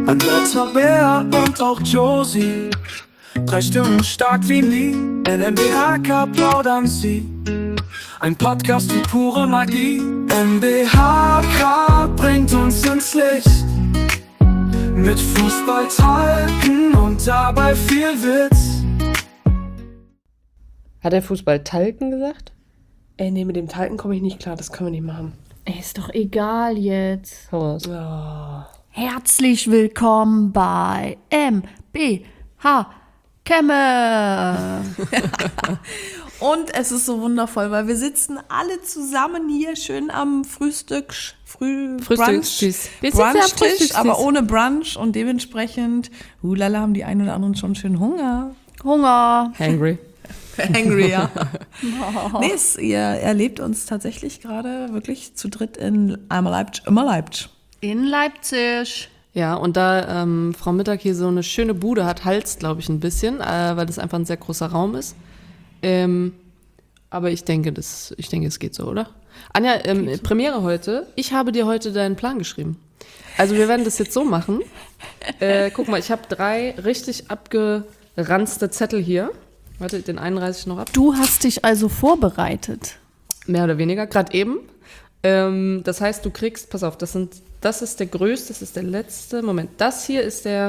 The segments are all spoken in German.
Andrea, Bea und auch Josie, 3 Stimmen stark wie nie. NMBHK plaudern sie, ein Podcast wie pure Magie. NMBHK bringt uns ins Licht, mit Fußballtalken und dabei viel Witz. Hat er Fußballtalken gesagt? Nee, mit dem Talken komme ich nicht klar, das können wir nicht machen. Ist doch egal jetzt. Hau raus. Oh. Herzlich willkommen bei MBH Kemme. Und es ist so wundervoll, weil wir sitzen alle zusammen hier schön am Frühstückstisch, Wir sitzen am Brunchtisch, Frühstückstisch. aber ohne Brunch und dementsprechend, hulala, haben die einen oder anderen schon schön Hunger. Hunger. Hangry. Angry, ja. Nee, ihr erlebt uns tatsächlich gerade wirklich zu dritt in einmal Leipzig, immer Leipzig. In Leipzig. Ja, und da Frau Mittag hier so eine schöne Bude hat, halt's, glaube ich, ein bisschen, weil das einfach ein sehr großer Raum ist. Aber ich denke, es geht so, oder? Anja, Premiere heute. Ich habe dir heute deinen Plan geschrieben. Also wir werden das jetzt so machen. Guck mal, ich habe 3 richtig abgeranzte Zettel hier. Warte, den einen reiße ich noch ab. Du hast dich also vorbereitet. Mehr oder weniger, gerade eben. Das heißt, du kriegst, pass auf, das ist der größte, das ist der letzte. Moment, das hier ist der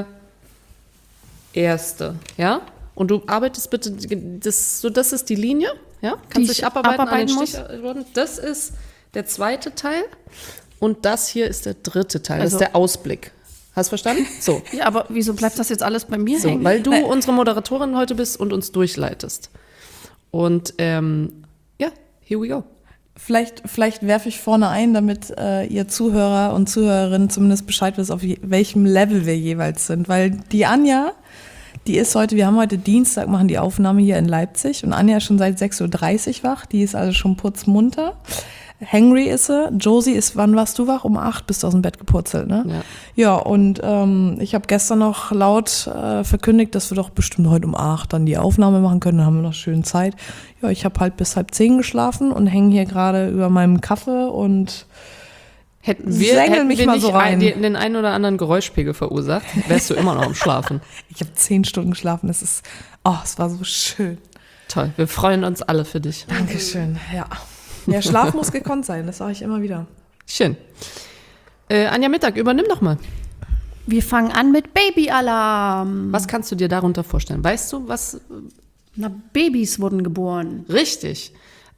erste, ja? Und du arbeitest bitte, das ist die Linie, ja? Kannst dich abarbeiten an den Stichworten. Das ist der zweite Teil und das hier ist der dritte Teil, das ist der Ausblick. Hast du verstanden? So. Ja, aber wieso bleibt das jetzt alles bei mir So, hängen? weil du unsere Moderatorin heute bist und uns durchleitest. Und ja, here we go. Vielleicht werfe ich vorne ein, damit ihr Zuhörer und Zuhörerinnen zumindest Bescheid wisst, auf welchem Level wir jeweils sind. Weil die Anja, wir haben heute Dienstag, machen die Aufnahme hier in Leipzig und Anja ist schon seit 6.30 Uhr wach, die ist also schon putzmunter. Hangry ist sie. Josie ist, wann warst du wach? Um 8 bist du aus dem Bett gepurzelt, ne? Ja. Ja, und ich habe gestern noch laut verkündigt, dass wir doch bestimmt heute um 8 dann die Aufnahme machen können, dann haben wir noch schön Zeit. Ja, ich habe halt bis 9:30 geschlafen und hänge hier gerade über meinem Kaffee und Hätten wir mal so rein. Den einen oder anderen Geräuschpegel verursacht, wärst du immer noch am Schlafen. Ich habe 10 Stunden geschlafen, es war so schön. Toll, wir freuen uns alle für dich. Dankeschön, ja. Ja, Schlaf muss gekonnt sein, das sage ich immer wieder. Schön. Anja Mittag, übernimm doch mal. Wir fangen an mit Babyalarm. Was kannst du dir darunter vorstellen? Weißt du, was? Na, Babys wurden geboren. Richtig.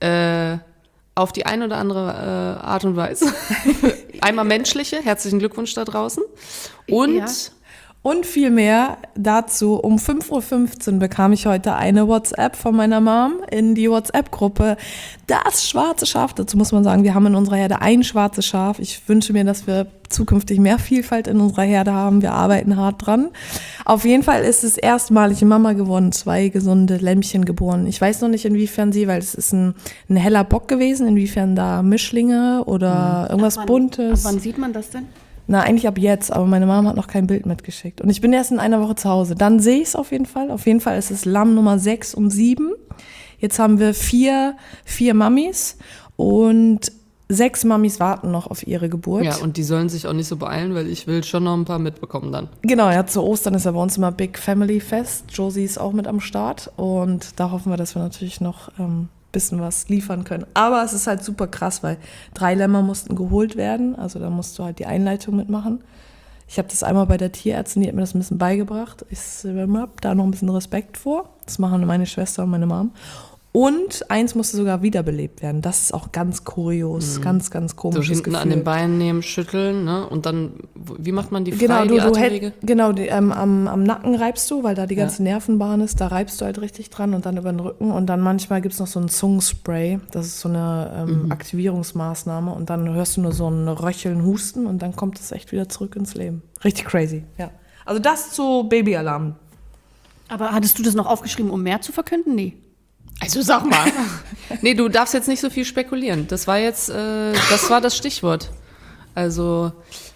Auf die eine oder andere Art und Weise. Einmal menschliche, herzlichen Glückwunsch da draußen. Und Ja. Und viel mehr dazu, um 5.15 Uhr bekam ich heute eine WhatsApp von meiner Mom in die WhatsApp-Gruppe. Das schwarze Schaf, dazu muss man sagen, wir haben in unserer Herde ein schwarzes Schaf. Ich wünsche mir, dass wir zukünftig mehr Vielfalt in unserer Herde haben. Wir arbeiten hart dran. Auf jeden Fall ist es erstmalig Mama geworden, 2 gesunde Lämmchen geboren. Ich weiß noch nicht, inwiefern weil es ist ein heller Bock gewesen, inwiefern da Mischlinge oder irgendwas Buntes. Ab wann sieht man das denn? Na, eigentlich ab jetzt, aber meine Mom hat noch kein Bild mitgeschickt. Und ich bin erst in einer Woche zu Hause. Dann sehe ich es auf jeden Fall. Auf jeden Fall ist es Lamm Nummer 6 und 7. Jetzt haben wir 4 Mammis und 6 Mammis warten noch auf ihre Geburt. ja, und die sollen sich auch nicht so beeilen, weil ich will schon noch ein paar mitbekommen dann. Genau, ja, zu Ostern ist ja bei uns immer Big Family Fest. Josie ist auch mit am Start und da hoffen wir, dass wir natürlich noch bisschen was liefern können. Aber es ist halt super krass, weil 3 Lämmer mussten geholt werden, also da musst du halt die Einleitung mitmachen. Ich habe das einmal bei der Tierärztin, die hat mir das ein bisschen beigebracht. Ich habe da noch ein bisschen Respekt vor. Das machen meine Schwester und meine Mom. Und eins musste sogar wiederbelebt werden. Das ist auch ganz kurios, ganz, ganz So komisches hinten Gefühl. an den Beinen nehmen, schütteln, ne? Und dann, wie macht man die frei, Genau, die Atemwege? Am Nacken reibst du, weil da die ganze Nervenbahn ist, da reibst du halt richtig dran und dann über den Rücken und dann manchmal gibt's noch so ein Zungenspray, das ist so eine Aktivierungsmaßnahme und dann hörst du nur so ein Röcheln, Husten und dann kommt es echt wieder zurück ins Leben. Richtig crazy, ja. Also das zu Babyalarm. Aber hattest du das noch aufgeschrieben, um mehr zu verkünden? Nee. Also sag mal. Nee, du darfst jetzt nicht so viel spekulieren. Das war jetzt, das war das Stichwort. Also,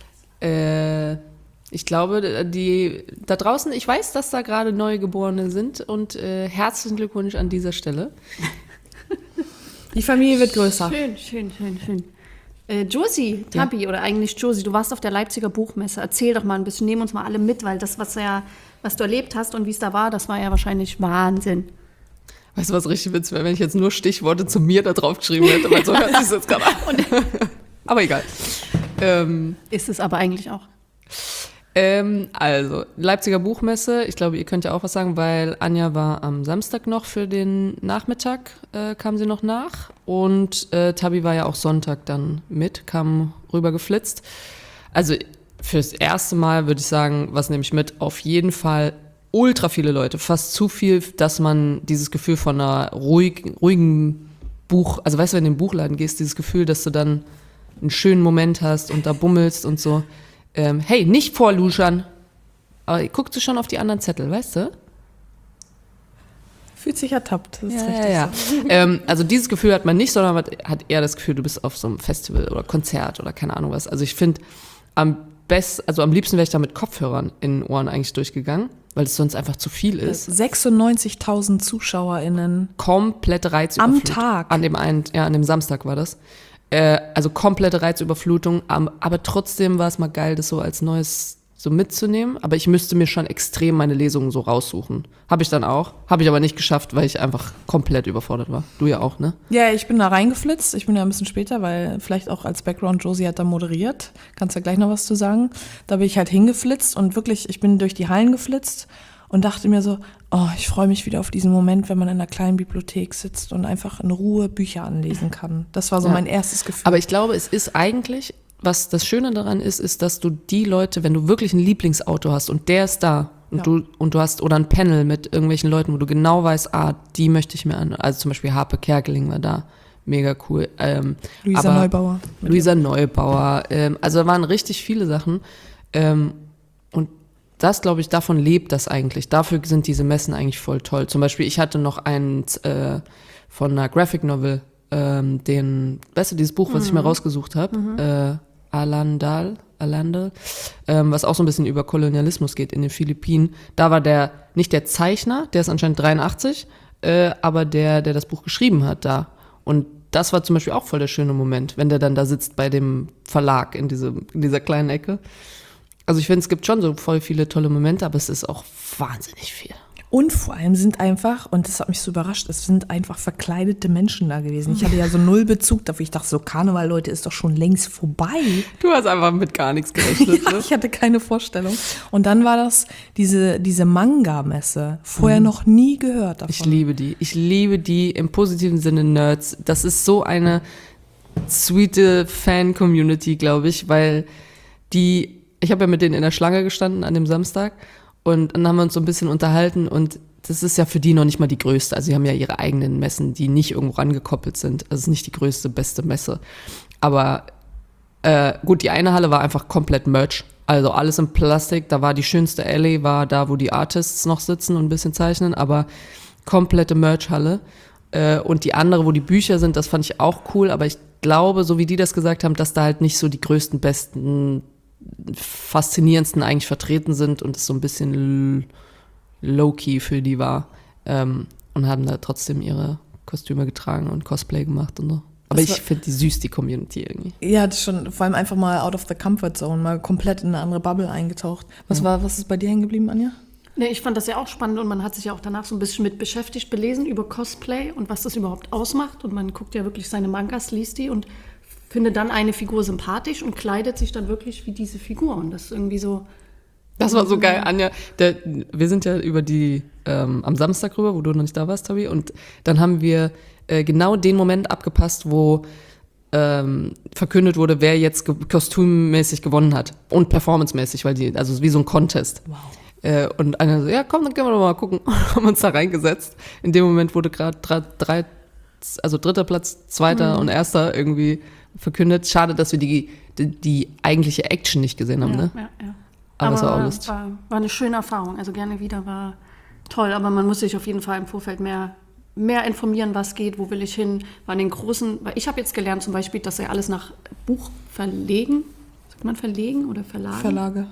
ich glaube, die da draußen, ich weiß, dass da gerade Neugeborene sind und herzlichen Glückwunsch an dieser Stelle. Die Familie wird größer. Schön. Josie, Tabi, oder eigentlich Josie, du warst auf der Leipziger Buchmesse. Erzähl doch mal ein bisschen, nehm uns mal alle mit, weil das, was du erlebt hast und wie es da war, das war ja wahrscheinlich Wahnsinn. Weißt du, was richtig witzig wäre, wenn ich jetzt nur Stichworte zu mir da drauf geschrieben hätte, weil so hört sich das jetzt gerade an. Aber egal. Ist es aber eigentlich auch. Also, Leipziger Buchmesse, ich glaube, ihr könnt ja auch was sagen, weil Anja war am Samstag noch für den Nachmittag, kam sie noch nach und Tabi war ja auch Sonntag dann mit, kam rüber geflitzt. Also fürs erste Mal würde ich sagen, was nehme ich mit? Auf jeden Fall ultra viele Leute, fast zu viel, dass man dieses Gefühl von einer ruhigen Buch, also weißt du, wenn du in den Buchladen gehst, dieses Gefühl, dass du dann einen schönen Moment hast und da bummelst und so. Hey, nicht vorluschern. Aber guckst du schon auf die anderen Zettel, weißt du? Fühlt sich ertappt. Das ist Ja, richtig ja. so. Also dieses Gefühl hat man nicht, sondern man hat eher das Gefühl, du bist auf so einem Festival oder Konzert oder keine Ahnung was. Also ich finde, am liebsten wäre ich da mit Kopfhörern in den Ohren eigentlich durchgegangen, weil es sonst einfach zu viel ist. 96.000 ZuschauerInnen. Komplette Reizüberflutung. Am Tag? An dem Samstag war das. Also komplette Reizüberflutung, aber trotzdem war es mal geil, das so als Neues so mitzunehmen. Aber ich müsste mir schon extrem meine Lesungen so raussuchen. Habe ich dann auch. Habe ich aber nicht geschafft, weil ich einfach komplett überfordert war. Du ja auch, ne? Ja, ich bin da reingeflitzt. Ich bin ja ein bisschen später, weil vielleicht auch als Background, Josie hat da moderiert. Kannst ja gleich noch was zu sagen. Da bin ich halt hingeflitzt und wirklich, ich bin durch die Hallen geflitzt und dachte mir so, oh, ich freue mich wieder auf diesen Moment, wenn man in einer kleinen Bibliothek sitzt und einfach in Ruhe Bücher anlesen kann. Das war so mein erstes Gefühl. Aber ich glaube, es ist eigentlich, was das Schöne daran ist, dass du die Leute, wenn du wirklich ein Lieblingsautor hast und der ist da und du hast oder ein Panel mit irgendwelchen Leuten, wo du genau weißt, die möchte ich mir an. Also zum Beispiel Harpe Kerkeling war da, mega cool. Luisa Neubauer. Also da waren richtig viele Sachen. Und das, glaube ich, davon lebt das eigentlich. Dafür sind diese Messen eigentlich voll toll. Zum Beispiel, ich hatte noch einen von einer Graphic Novel, weißt du, dieses Buch, was ich mir rausgesucht habe, Alandal, was auch so ein bisschen über Kolonialismus geht in den Philippinen. Da war nicht der Zeichner, der ist anscheinend 83, aber der das Buch geschrieben hat da. Und das war zum Beispiel auch voll der schöne Moment, wenn der dann da sitzt bei dem Verlag in dieser kleinen Ecke. Also ich finde, es gibt schon so voll viele tolle Momente, aber es ist auch wahnsinnig viel. Und vor allem sind einfach, und das hat mich so überrascht, es sind einfach verkleidete Menschen da gewesen. Ich hatte ja so null Bezug dafür. Ich dachte so, Karneval, Leute, ist doch schon längst vorbei. Du hast einfach mit gar nichts gerechnet. Ja, ich hatte keine Vorstellung. Und dann war das diese Manga-Messe. Vorher noch nie gehört davon. Ich liebe die. Ich liebe die im positiven Sinne Nerds. Das ist so eine sweete Fan-Community, glaube ich, weil ich habe ja mit denen in der Schlange gestanden an dem Samstag und dann haben wir uns so ein bisschen unterhalten und das ist ja für die noch nicht mal die größte. Also sie haben ja ihre eigenen Messen, die nicht irgendwo rangekoppelt sind. Also es ist nicht die größte, beste Messe. Aber gut, die eine Halle war einfach komplett Merch. Also alles in Plastik. Da war die schönste Alley, war da, wo die Artists noch sitzen und ein bisschen zeichnen, aber komplette Merch-Halle. Und die andere, wo die Bücher sind, das fand ich auch cool. Aber ich glaube, so wie die das gesagt haben, dass da halt nicht so die größten, besten, faszinierendsten eigentlich vertreten sind und es so ein bisschen low-key für die war und haben da trotzdem ihre Kostüme getragen und Cosplay gemacht und so. Aber ich finde die süß, die Community irgendwie. Ja, das schon, vor allem einfach mal out of the comfort zone, mal komplett in eine andere Bubble eingetaucht. Was ist bei dir hängen geblieben, Anja? Nee, ich fand das ja auch spannend und man hat sich ja auch danach so ein bisschen mit beschäftigt, belesen über Cosplay und was das überhaupt ausmacht und man guckt ja wirklich seine Mangas, liest die und findet dann eine Figur sympathisch und kleidet sich dann wirklich wie diese Figur. Und das ist irgendwie so. Das war so geil, Anja. Wir sind ja über am Samstag rüber, wo du noch nicht da warst, Tabi. Und dann haben wir genau den Moment abgepasst, wo verkündet wurde, wer jetzt kostümmäßig gewonnen hat. Und performancemäßig, also wie so ein Contest. Wow. Und Anja so, ja komm, dann können wir doch mal gucken. Haben uns da reingesetzt. In dem Moment wurde gerade dritter Platz, zweiter und erster irgendwie verkündet. Schade, dass wir die eigentliche Action nicht gesehen haben, ne? Ja. Aber es war auch lustig. War eine schöne Erfahrung. Also gerne wieder, war toll. Aber man muss sich auf jeden Fall im Vorfeld mehr informieren, was geht, wo will ich hin. Weil ich habe jetzt gelernt zum Beispiel, dass ja alles nach Buchverlegen, sagt man verlegen oder Verlagen? Verlage.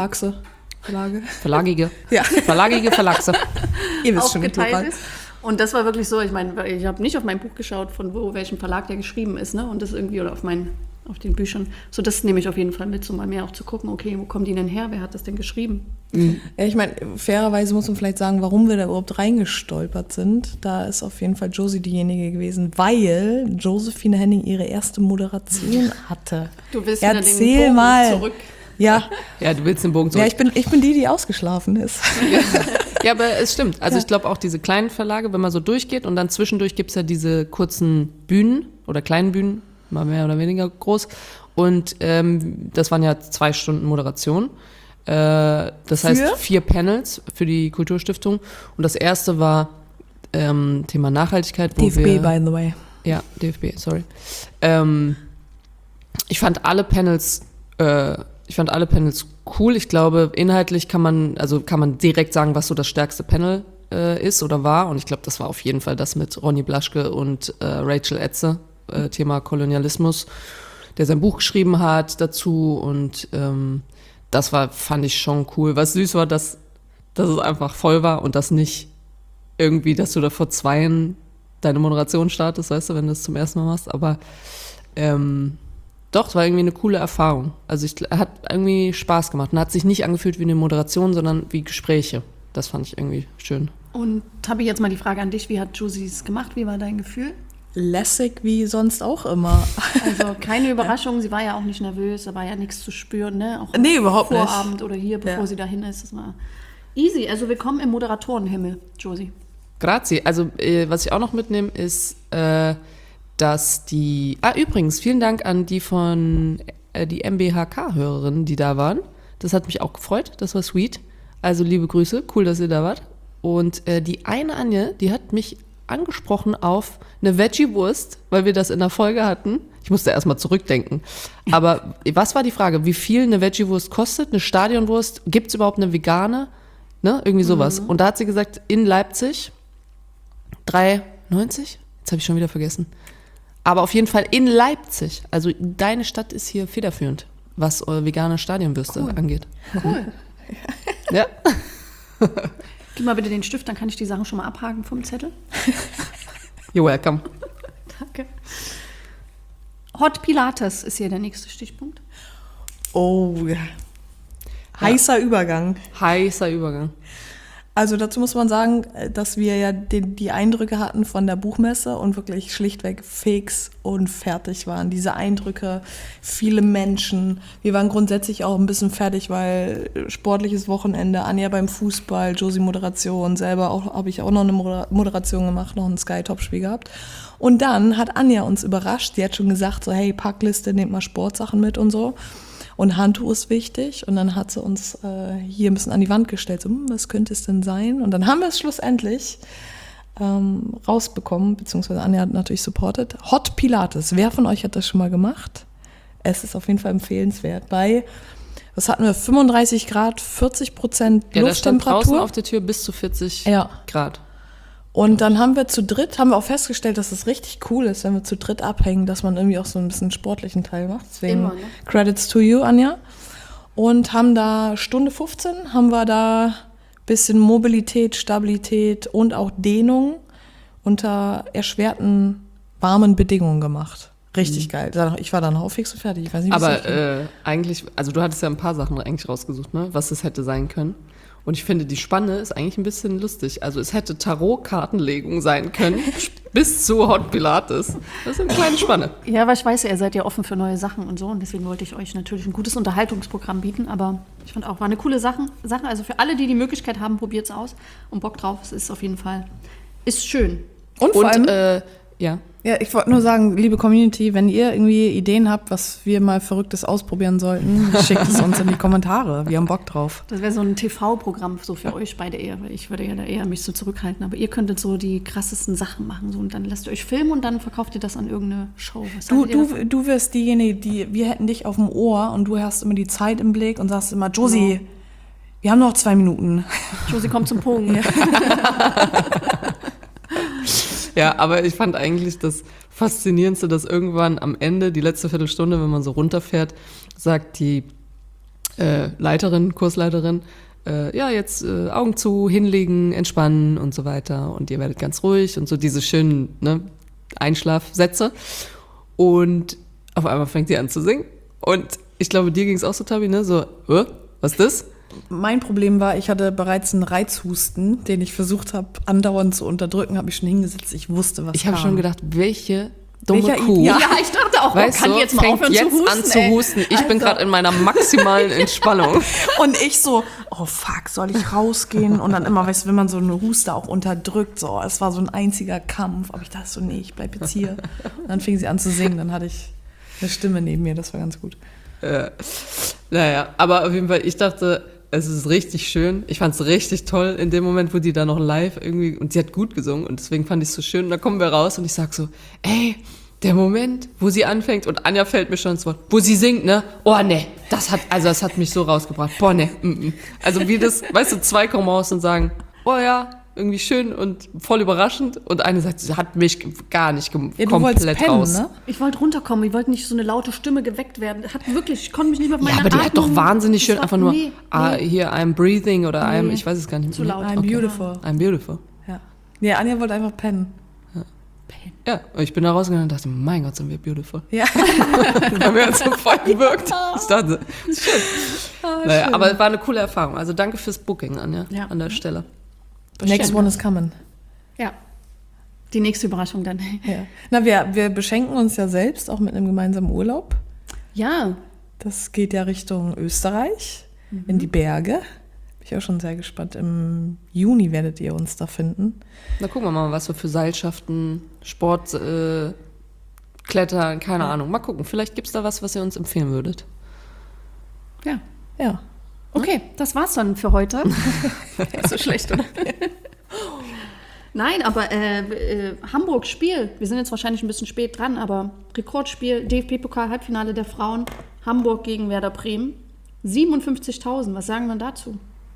Verlagige. Ja. Verlagige Verlagse. Ihr wisst schon, aufgeteilt ist. Und das war wirklich so, ich meine, ich habe nicht auf mein Buch geschaut, von welchem Verlag der geschrieben ist, ne? Und das irgendwie, oder auf auf den Büchern. So, das nehme ich auf jeden Fall mit, so mal mehr auch zu gucken, okay, wo kommen die denn her? Wer hat das denn geschrieben? Ja, ich meine, fairerweise muss man vielleicht sagen, warum wir da überhaupt reingestolpert sind. Da ist auf jeden Fall Josie diejenige gewesen, weil Josephine Henning ihre erste Moderation hatte. Du willst wieder den Erzähl Bogen mal. zurück. Ja, Ja, du willst den Bogen zurück. ja, ich bin die ausgeschlafen ist. Ja, aber es stimmt. Also ich glaube auch diese kleinen Verlage, wenn man so durchgeht und dann zwischendurch gibt's ja diese kurzen Bühnen oder kleinen Bühnen, mal mehr oder weniger groß. Und das waren ja 2 Stunden Moderation. Das heißt 4 Panels für die Kulturstiftung. Und das erste war Thema Nachhaltigkeit. Wo DFB, by the way. Ja, DFB, sorry. Ich fand alle Panels cool. Ich glaube, inhaltlich kann man direkt sagen, was so das stärkste Panel ist oder war. Und ich glaube, das war auf jeden Fall das mit Ronny Blaschke und Rachel Etze, Thema Kolonialismus, der sein Buch geschrieben hat dazu. Und das fand ich schon cool. Was süß war, dass es einfach voll war und das nicht irgendwie, dass du da vor 2 deine Moderation startest, weißt du, wenn du das zum ersten Mal machst. Aber doch, es war irgendwie eine coole Erfahrung. Also hat irgendwie Spaß gemacht und hat sich nicht angefühlt wie eine Moderation, sondern wie Gespräche. Das fand ich irgendwie schön. Und habe ich jetzt mal die Frage an dich, wie hat Josie es gemacht? Wie war dein Gefühl? Lässig wie sonst auch immer. Also keine Überraschung, sie war ja auch nicht nervös, da war ja nichts zu spüren, ne? Auch Nee, überhaupt nicht. Vorabend oder hier, bevor sie dahin ist. Das war easy. Also willkommen im Moderatorenhimmel, Josie. Grazie. Also was ich auch noch mitnehme, ist, dass übrigens, vielen Dank an die die MBHK-Hörerinnen, die da waren. Das hat mich auch gefreut, das war sweet. Also liebe Grüße, cool, dass ihr da wart. Und die eine Anja, die hat mich angesprochen auf eine Veggie-Wurst, weil wir das in der Folge hatten. Ich musste erstmal zurückdenken. Aber was war die Frage? Wie viel eine Veggie-Wurst kostet? Eine Stadionwurst? Gibt es überhaupt eine vegane? Ne? Irgendwie sowas. Und da hat sie gesagt, in Leipzig 3,90? Jetzt habe ich schon wieder vergessen. Aber auf jeden Fall in Leipzig. Also deine Stadt ist hier federführend, was vegane Stadionwürste angeht. Cool. Ja. Gib mal bitte den Stift, dann kann ich die Sachen schon mal abhaken vom Zettel. You're welcome. Danke. Hot Pilates ist hier der nächste Stichpunkt. Oh, ja. Heißer Übergang. Heißer Übergang. Also dazu muss man sagen, dass wir ja die Eindrücke hatten von der Buchmesse und wirklich schlichtweg fix und fertig waren. Diese Eindrücke, viele Menschen. Wir waren grundsätzlich auch ein bisschen fertig, weil sportliches Wochenende, Anja beim Fußball, Josie Moderation, selber habe ich auch noch eine Moderation gemacht, noch ein Sky-Top-Spiel gehabt. Und dann hat Anja uns überrascht, die hat schon gesagt, so hey, Packliste, nehmt mal Sportsachen mit und so. Und Handtuch ist wichtig. Und dann hat sie uns hier ein bisschen an die Wand gestellt. So, was könnte es denn sein? Und dann haben wir es schlussendlich rausbekommen, beziehungsweise Anja hat natürlich supportet. Hot Pilates. Wer von euch hat das schon mal gemacht? Es ist auf jeden Fall empfehlenswert. Was hatten wir? 35 Grad, 40% Lufttemperatur. Ja, da stand draußen auf der Tür bis zu 40 Grad. Und dann haben wir auch festgestellt, dass es richtig cool ist, wenn wir zu dritt abhängen, dass man irgendwie auch so ein bisschen sportlichen Teil macht. Deswegen Immer, ne? Credits to you, Anja. Und haben da Stunde 15, haben wir da ein bisschen Mobilität, Stabilität und auch Dehnung unter erschwerten, warmen Bedingungen gemacht. Richtig geil. Ich war dann auch fix und fertig. Ich weiß nicht, Aber eigentlich, also du hattest ja ein paar Sachen eigentlich rausgesucht, ne? Was es hätte sein können. Und ich finde, die Spanne ist eigentlich ein bisschen lustig. Also es hätte Tarot-Kartenlegung sein können, bis zu Hot Pilates. Das ist eine kleine Spanne. Ja, weil ich weiß ja, ihr seid ja offen für neue Sachen und so. Und deswegen wollte ich euch natürlich ein gutes Unterhaltungsprogramm bieten. Aber ich fand auch, war eine coole Sache. Also für alle, die die Möglichkeit haben, probiert es aus. Und Bock drauf, es ist auf jeden Fall, ist schön. Und vor allem, ja. Ja, ich wollte nur sagen, liebe Community, wenn ihr irgendwie Ideen habt, was wir mal Verrücktes ausprobieren sollten, schickt es uns in die Kommentare. Wir haben Bock drauf. Das wäre so ein TV-Programm so für euch beide eher, weil ich würde ja da eher mich so zurückhalten. Aber ihr könntet so die krassesten Sachen machen. So, und dann lasst ihr euch filmen und dann verkauft ihr das an irgendeine Show. Was haltet ihr davon? Du wirst diejenige, wir hätten dich auf dem Ohr und du hast immer die Zeit im Blick und sagst immer, Josie, wir haben noch 2 Minuten. Josie kommt zum Punkt. Ja, aber ich fand eigentlich das Faszinierendste, dass irgendwann am Ende, die letzte Viertelstunde, wenn man so runterfährt, sagt die Kursleiterin, ja, jetzt Augen zu, hinlegen, entspannen und so weiter und ihr werdet ganz ruhig und so diese schönen Einschlafsätze. Und auf einmal fängt die an zu singen. Und ich glaube, dir ging es auch so, Tabi, ne? So, was ist das? Mein Problem war, ich hatte bereits einen Reizhusten, den ich versucht habe, andauernd zu unterdrücken, habe mich schon hingesetzt. Ich wusste, was Ich habe kam. schon gedacht, welche dumme Welcher Kuh. Ja. Ja, ich dachte auch, Weißt kann du, die jetzt mal fängt aufhören jetzt zu husten, an zu husten. Ich bin gerade in meiner maximalen Entspannung. Und ich so, oh fuck, soll ich rausgehen? Und dann immer, weißt du, wenn man so eine Huste auch unterdrückt, so, es war so ein einziger Kampf. Aber ich dachte so, nee, ich bleib jetzt hier. Und dann fing sie an zu singen, dann hatte ich eine Stimme neben mir, das war ganz gut. Naja, aber auf jeden Fall, ich dachte, es ist richtig schön. Ich fand es richtig toll in dem Moment, wo die da noch live irgendwie, und sie hat gut gesungen und deswegen fand ich es so schön. Und dann kommen wir raus und ich sag so, ey, der Moment, wo sie anfängt und Anja fällt mir schon ins Wort, wo sie singt, ne? Oh, ne, das hat mich so rausgebracht. Boah, ne, Also wie das, weißt du, zwei kommen raus und sagen, oh ja, irgendwie schön und voll überraschend. Und eine sagt, sie hat mich gar nicht Ja, du wolltest komplett pennen, raus. ne? Ich wollte runterkommen, ich wollte nicht so eine laute Stimme geweckt werden. Ich konnte mich nicht mehr auf meine Ja, aber die hat doch Atmung- wahnsinnig Das schön war- einfach nur, nee. hier, I'm breathing oder Nee. ich weiß es gar nicht. Zu laut. I'm beautiful. I'm beautiful. Ja. Nee, Anja wollte einfach pennen. Ja, und ich bin da rausgegangen und dachte, mein Gott, sind wir beautiful. Ja. Da mir so voll gewirkt. Ich dachte, schön. Naja, aber es war eine coole Erfahrung. Also danke fürs Booking, Anja, Ja. an der Stelle. Next one is coming. Ja. Die nächste Überraschung dann. Ja. Na, wir beschenken uns ja selbst auch mit einem gemeinsamen Urlaub. Ja, Das geht ja Richtung Österreich, in die Berge. Bin ich auch schon sehr gespannt. Im Juni werdet ihr uns da finden. Na, gucken wir mal, was wir für Seilschaften, Sport, Klettern, keine Ahnung. Mal gucken, vielleicht gibt es da was ihr uns empfehlen würdet. ja. Ja. Okay, das war's dann für heute. Ist so schlecht, oder? Nein, aber Hamburg-Spiel, wir sind jetzt wahrscheinlich ein bisschen spät dran, aber Rekordspiel, DFB-Pokal-Halbfinale der Frauen, Hamburg gegen Werder Bremen. 57.000, was sagen wir dazu?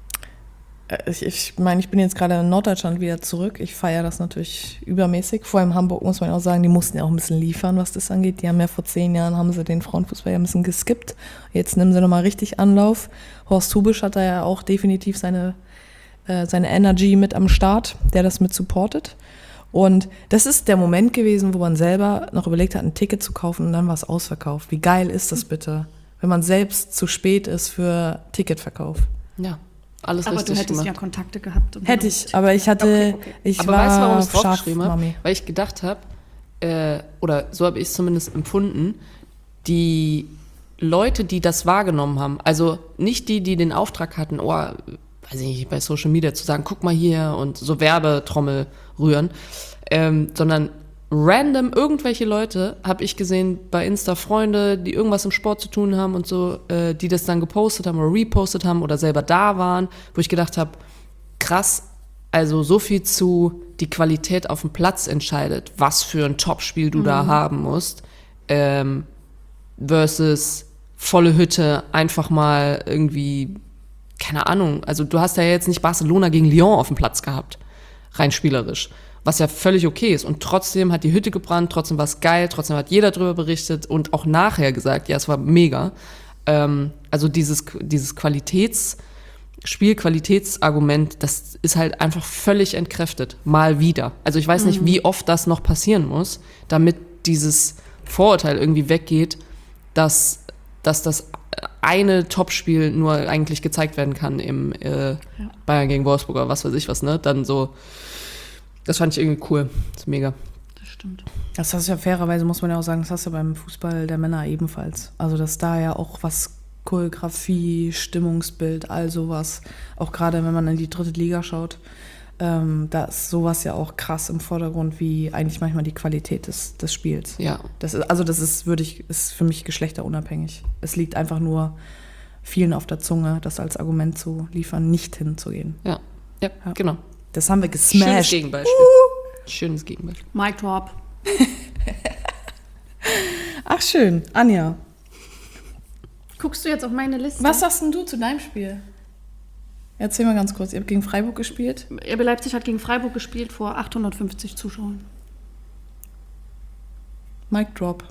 Ich meine, ich bin jetzt gerade in Norddeutschland wieder zurück. Ich feiere das natürlich übermäßig. Vor allem Hamburg muss man auch sagen, die mussten ja auch ein bisschen liefern, was das angeht. Die haben ja vor 10 Jahren, haben sie den Frauenfußball ja ein bisschen geskippt. Jetzt nehmen sie nochmal richtig Anlauf. Horst Hubisch hat da ja auch definitiv seine Energy mit am Start, der das mit supportet. Und das ist der Moment gewesen, wo man selber noch überlegt hat, ein Ticket zu kaufen und dann war es ausverkauft. Wie geil ist das bitte, wenn man selbst zu spät ist für Ticketverkauf? Ja, alles Aber richtig du hättest gemacht. ja Kontakte gehabt. Und Hätte ich, aber ich hatte, Okay. ich Aber war weißt du, warum ich es scharf, draufgeschrieben habe? Mami. Weil ich gedacht habe, oder so habe ich es zumindest empfunden, die Leute, die das wahrgenommen haben, also nicht die den Auftrag hatten, weiß ich nicht, bei Social Media zu sagen, guck mal hier und so Werbetrommel rühren, sondern random irgendwelche Leute habe ich gesehen bei Insta, Freunde, die irgendwas im Sport zu tun haben und so, die das dann gepostet haben oder repostet haben oder selber da waren, wo ich gedacht habe, krass, also so viel zu die Qualität auf dem Platz entscheidet, was für ein Topspiel du da haben musst, versus volle Hütte, einfach mal irgendwie, keine Ahnung, also du hast ja jetzt nicht Barcelona gegen Lyon auf dem Platz gehabt, rein spielerisch, was ja völlig okay ist und trotzdem hat die Hütte gebrannt, trotzdem war es geil, trotzdem hat jeder drüber berichtet und auch nachher gesagt, ja, es war mega. Also dieses Qualitätsargument, das ist halt einfach völlig entkräftet, mal wieder. Also ich weiß nicht, wie oft das noch passieren muss, damit dieses Vorurteil irgendwie weggeht, dass das eine Topspiel nur eigentlich gezeigt werden kann im Bayern gegen Wolfsburg oder was weiß ich was, ne? Dann so, das fand ich irgendwie cool. Das ist mega. Das stimmt. Das hast du ja fairerweise, muss man ja auch sagen, das hast du beim Fußball der Männer ebenfalls. Also dass da ja auch was Choreografie, Stimmungsbild, all sowas, auch gerade wenn man in die 3. Liga schaut, da ist sowas ja auch krass im Vordergrund, wie eigentlich manchmal die Qualität des Spiels. Ja. Das ist für mich geschlechterunabhängig. Es liegt einfach nur vielen auf der Zunge, das als Argument zu liefern, nicht hinzugehen. Ja, genau. Das haben wir Schönes gesmashed. Gegenbeispiel. Schönes Gegenbeispiel. Mic drop. Ach schön, Anja. Guckst du jetzt auf meine Liste? Was sagst denn du zu deinem Spiel? Erzähl mal ganz kurz, ihr habt gegen Freiburg gespielt. RB Leipzig hat gegen Freiburg gespielt vor 850 Zuschauern. Mic drop.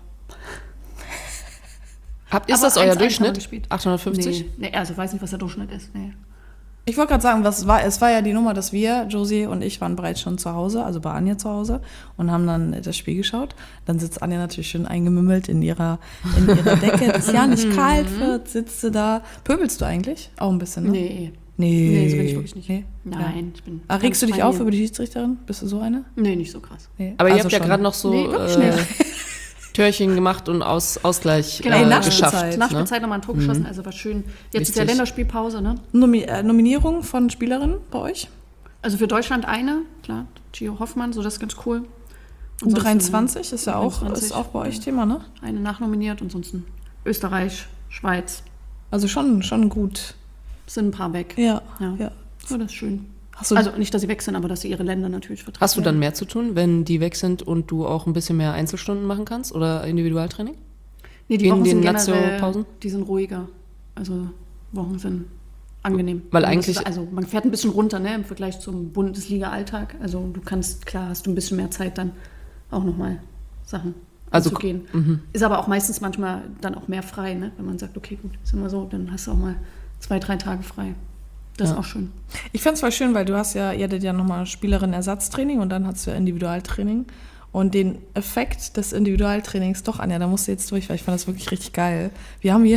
Ist Aber das euer 1-1 haben wir Durchschnitt? gespielt. 850? Nee, also weiß nicht, was der Durchschnitt ist. Nee. Ich wollte gerade sagen, es war ja die Nummer, dass Josie und ich waren bereits schon zu Hause, also bei Anja zu Hause und haben dann das Spiel geschaut. Dann sitzt Anja natürlich schön eingemümmelt in ihrer Decke, dass ja nicht kalt wird, sitzt sie da. Pöbelst du eigentlich? Auch ein bisschen, ne? Nee, so bin ich wirklich nicht. Nee? Nein, ich bin. Regst du dich auf über die Schiedsrichterin? Bist du so eine? Nee, nicht so krass. Nee. Aber ihr Also habt ja schon. gerade noch so Nee, wirklich nicht. Türchen gemacht und Ausgleich Genau, geschafft. Nachspielzeit. Nachspielzeit nochmal ein Tor geschossen, also war schön. Jetzt ist ja Wichtig. Länderspielpause, ne? Nominierung von Spielerinnen bei euch? Also für Deutschland eine, klar, Gio Hoffmann, so das ist ganz cool. Ansonsten, U23 ist ja auch, ist auch bei euch Thema, ne? Eine nachnominiert, ansonsten Österreich, Schweiz, Also schon gut. sind ein paar weg. Ja. Ja, das ist schön. Hast du, Also nicht, dass sie weg sind, aber dass sie ihre Länder natürlich vertreten. Hast du dann mehr zu tun, wenn die weg sind und du auch ein bisschen mehr Einzelstunden machen kannst oder Individualtraining? Nee, die in Wochen den sind generell, Nazio-Pausen? die sind ruhiger. Also Wochen sind angenehm. Weil Man muss eigentlich- es- Also man fährt ein bisschen runter, ne, im Vergleich zum Bundesliga-Alltag. Also du kannst, klar, hast du ein bisschen mehr Zeit dann auch nochmal Sachen Also, anzugehen. Ist aber auch meistens manchmal dann auch mehr frei, ne? Wenn man sagt, okay, gut, ist immer so, dann hast du auch mal 2-3 Tage frei. Das ist auch schön. ich fand es voll schön, weil ihr hattet ja nochmal Spielerin-Ersatztraining und dann hast du ja Individualtraining. Und den Effekt des Individualtrainings, doch, Anja, da musst du jetzt durch, weil ich fand das wirklich richtig geil. Wir haben hier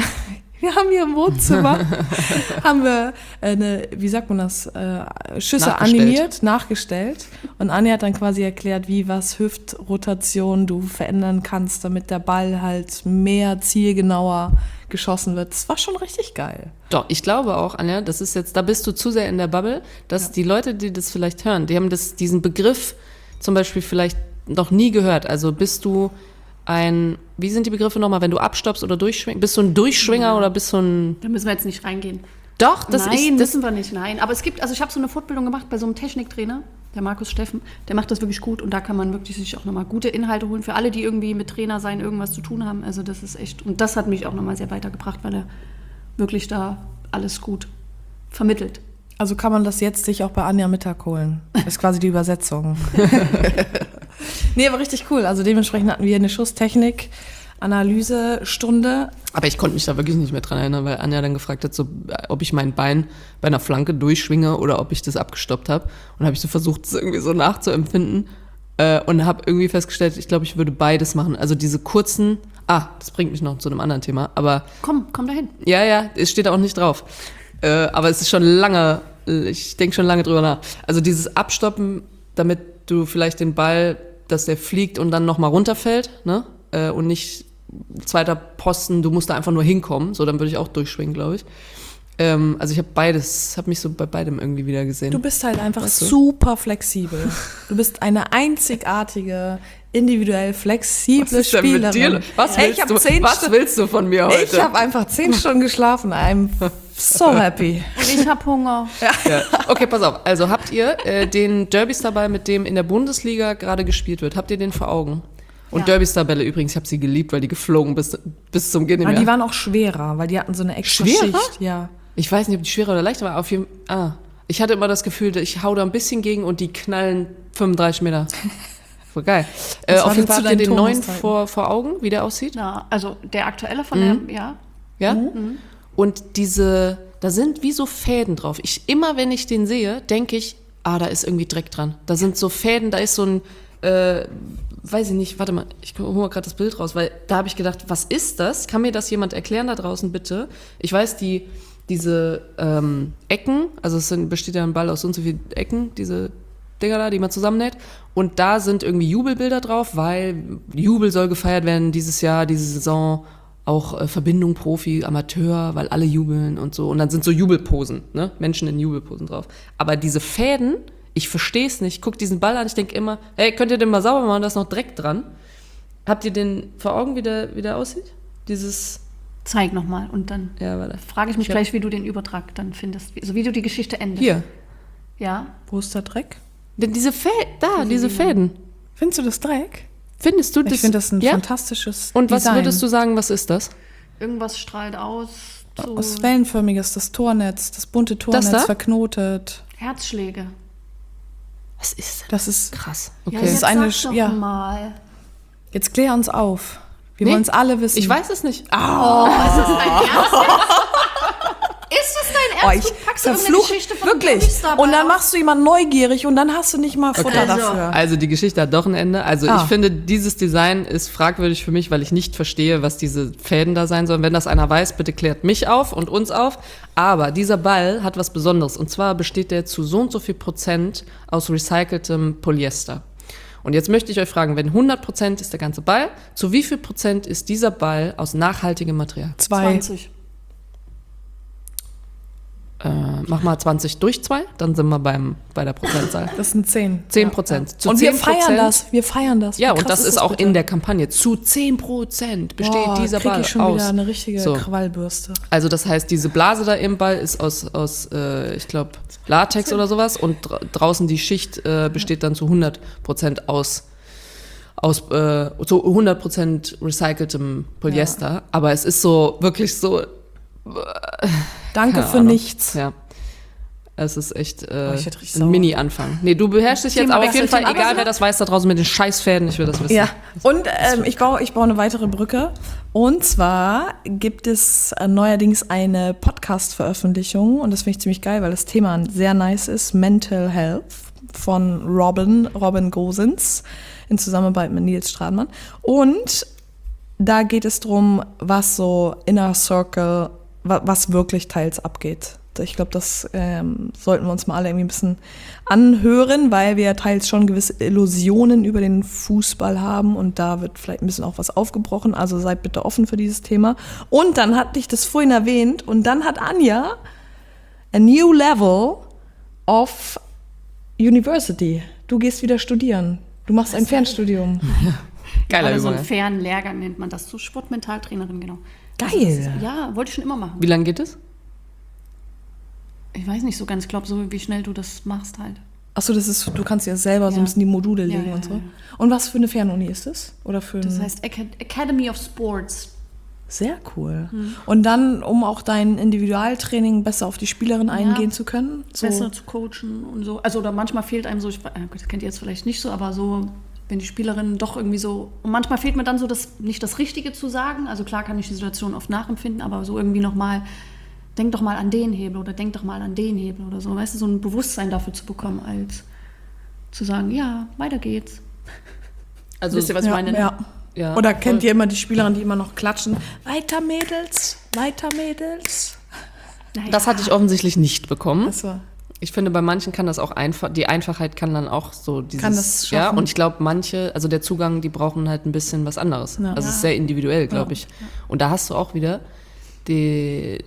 im Wohnzimmer haben wir wie sagt man das, Schüsse Nachgestellt. animiert, nachgestellt. Und Anja hat dann quasi erklärt, wie was Hüftrotation du verändern kannst, damit der Ball halt mehr zielgenauer geschossen wird. Das war schon richtig geil. Doch, ich glaube auch, Anja, das ist jetzt, da bist du zu sehr in der Bubble, dass die Leute, die das vielleicht hören, die haben diesen Begriff zum Beispiel vielleicht noch nie gehört. Also bist du wie sind die Begriffe nochmal, wenn du abstoppst oder durchschwingst? Bist du ein Durchschwinger oder bist du ein... Da müssen wir jetzt nicht reingehen. Doch, das Nein, ist... Das, müssen wir nicht, nein. Aber es gibt, also ich habe so eine Fortbildung gemacht bei so einem Techniktrainer, der Markus Steffen, der macht das wirklich gut und da kann man wirklich sich auch nochmal gute Inhalte holen für alle, die irgendwie mit Trainer sein irgendwas zu tun haben. Also das ist echt, und das hat mich auch nochmal sehr weitergebracht, weil er wirklich da alles gut vermittelt. Also kann man das jetzt sich auch bei Anja Mittag holen. Das ist quasi die Übersetzung. Nee, aber richtig cool. Also dementsprechend hatten wir eine Schusstechnik-Analysestunde. aber ich konnte mich da wirklich nicht mehr dran erinnern, weil Anja dann gefragt hat, so, ob ich mein Bein bei einer Flanke durchschwinge oder ob ich das abgestoppt habe. Und habe ich so versucht, das irgendwie so nachzuempfinden und habe irgendwie festgestellt, ich glaube, ich würde beides machen. Also diese kurzen... das bringt mich noch zu einem anderen Thema, aber... Komm dahin. Ja, es steht da auch nicht drauf. Aber es ist schon lange, ich denke schon lange drüber nach. Also dieses Abstoppen, damit du vielleicht den Ball, dass der fliegt und dann nochmal runterfällt, ne? Und nicht zweiter Posten, du musst da einfach nur hinkommen. So, dann würde ich auch durchschwingen, glaube ich. Also ich habe mich so bei beidem irgendwie wieder gesehen. Du bist halt einfach Weißt du? super flexibel. Du bist eine einzigartige, individuell flexible Was ist denn mit Spielerin. dir? Was Hey, willst willst du von mir heute? Ich habe einfach 10 Stunden geschlafen. I'm so happy. Und ich habe Hunger. Ja. Okay, pass auf. Also habt ihr den Derby-Star-Ball, mit dem in der Bundesliga gerade gespielt wird, habt ihr den vor Augen? Und Ja. Derby-Star-Bälle übrigens, ich habe sie geliebt, weil die geflogen bis zum Gehen nicht Aber mehr. die waren auch schwerer, weil die hatten so eine extra Schwerer? Schicht. Ja. Ich weiß nicht, ob die schwerer oder leichter war. Auf jeden ich hatte immer das Gefühl, ich hau da ein bisschen gegen und die knallen 35 Meter. Voll geil. war Auf jeden zu Fall habt ihr deinen den neuen Turnuszeiten. vor Augen, wie der aussieht? Ja, also der aktuelle von der, ja. Ja? Und da sind wie so Fäden drauf. Immer wenn ich den sehe, denke ich, da ist irgendwie Dreck dran. Da sind so Fäden, da ist so ein, weiß ich nicht, warte mal, ich hole mal gerade das Bild raus, weil da habe ich gedacht, was ist das? Kann mir das jemand erklären da draußen, bitte? Ich weiß, diese Ecken, also besteht ja ein Ball aus so und so vielen Ecken, diese Dinger da, die man zusammennäht. Und da sind irgendwie Jubelbilder drauf, weil Jubel soll gefeiert werden dieses Jahr, diese Saison. Auch Verbindung Profi, Amateur, weil alle jubeln und so. Und dann sind so Jubelposen, ne? Menschen in Jubelposen drauf. Aber diese Fäden, ich verstehe es nicht. Guck diesen Ball an, ich denke immer, hey, könnt ihr den mal sauber machen, da ist noch Dreck dran. Habt ihr den vor Augen, wie der aussieht? Dieses, Zeig nochmal und dann ja, warte. frage ich mich gleich, wie du den Übertrag dann findest. Also wie du die Geschichte endest. Hier. Ja. Wo ist der Dreck? Denn diese Fäden. Findest du das Dreck? Findest du das? Ich finde das ein ja? fantastisches Und was Design. würdest du sagen, was ist das? Irgendwas strahlt aus. So Aus wellenförmiges, das Tornetz, das bunte Tornetz da? verknotet. Herzschläge. Was ist das? Das ist, Krass. Ja, Okay. ist jetzt eine sag doch ja. mal. jetzt klär uns auf. Wir Nee, wollen es alle wissen. Ich weiß es nicht. Ist das dein Ernst? Ernst? Du packst irgendeine verflucht, Geschichte von wirklich. Gangster Und dann auf. machst du jemanden neugierig und dann hast du nicht mal Futter dafür. Also die Geschichte hat doch ein Ende. Also ich finde, dieses Design ist fragwürdig für mich, weil ich nicht verstehe, was diese Fäden da sein sollen. Wenn das einer weiß, bitte klärt mich auf und uns auf. Aber dieser Ball hat was Besonderes. Und zwar besteht der zu so und so viel Prozent aus recyceltem Polyester. Und jetzt möchte ich euch fragen, wenn 100% ist der ganze Ball, zu wie viel Prozent ist dieser Ball aus nachhaltigem Material? 20. Mach mal 20 durch 2, dann sind wir bei der Prozentzahl. Das sind 10. 10%. Zu Und wir 10%, feiern das. Wir feiern das. Ja, Wie und krass das ist auch bitte? in der Kampagne. Zu 10% besteht dieser krieg Ball ich schon aus. wieder eine richtige So. Krawallbürste. Also das heißt, diese Blase da im Ball ist aus ich glaube, Latex oder sowas und draußen die Schicht besteht dann zu 100% aus zu 100% recyceltem Polyester. Aber es ist so, wirklich so, Danke keine für Ahnung. nichts. Ja. Es ist echt ich werd richtig ein sauer. Mini-Anfang. Nee, du beherrschst dich jetzt, Thema aber auf jeden wechselt. Fall, egal wer das weiß da draußen mit den Scheißfäden, ich will das wissen. Ja, und ich baue eine weitere Brücke. Und zwar gibt es neuerdings eine Podcast-Veröffentlichung und das finde ich ziemlich geil, weil das Thema sehr nice ist. Mental Health von Robin Gosens in Zusammenarbeit mit Nils Stradmann. Und da geht es darum, was so Inner Circle, was wirklich teils abgeht. Ich glaube, das sollten wir uns mal alle irgendwie ein bisschen anhören, weil wir teils schon gewisse Illusionen über den Fußball haben und da wird vielleicht ein bisschen auch was aufgebrochen. Also seid bitte offen für dieses Thema. Und dann hatte ich das vorhin erwähnt und dann hat Anja a new level of university. Du gehst wieder studieren. Du machst ein Fernstudium. Geiler Oder so einen Übung. fairen Lehrgang nennt man das. So Sportmentaltrainerin, genau. Geil. Also das ist, ja, wollte ich schon immer machen. Wie lange geht es? Ich weiß nicht so ganz, ich glaube, so wie schnell du das machst halt. Achso, du kannst ja selber so ein Ja. bisschen die Module Ja, legen ja, und so. ja. Und was für eine Fernuni ist das? Oder für Das heißt Academy of Sports. Sehr cool. Und dann, um auch dein Individualtraining besser auf die Spielerin eingehen zu können? So. Besser zu coachen und so. Also oder manchmal fehlt einem so, das kennt ihr jetzt vielleicht nicht so, aber so, wenn die Spielerin doch irgendwie so, und manchmal fehlt mir dann so nicht das Richtige zu sagen. Also klar kann ich die Situation oft nachempfinden, aber so irgendwie nochmal, denk doch mal an den Hebel oder denk doch mal an den Hebel oder so. Weißt du, so ein Bewusstsein dafür zu bekommen, als zu sagen, ja, weiter geht's. Also, Wisst ihr, was ich meine? ne? Ja. ja, Oder kennt voll. ihr immer die Spielerin, die immer noch klatschen? Weiter Mädels, weiter Mädels. Naja. Das hatte ich offensichtlich nicht bekommen. Achso. Ich finde, bei manchen kann das auch einfach, die Einfachheit kann dann auch so dieses, Kann das ja, schaffen. und ich glaube, manche, also der Zugang, die brauchen halt ein bisschen was anderes. Ja. Also es ist sehr individuell, glaube ich. Und da hast du auch wieder den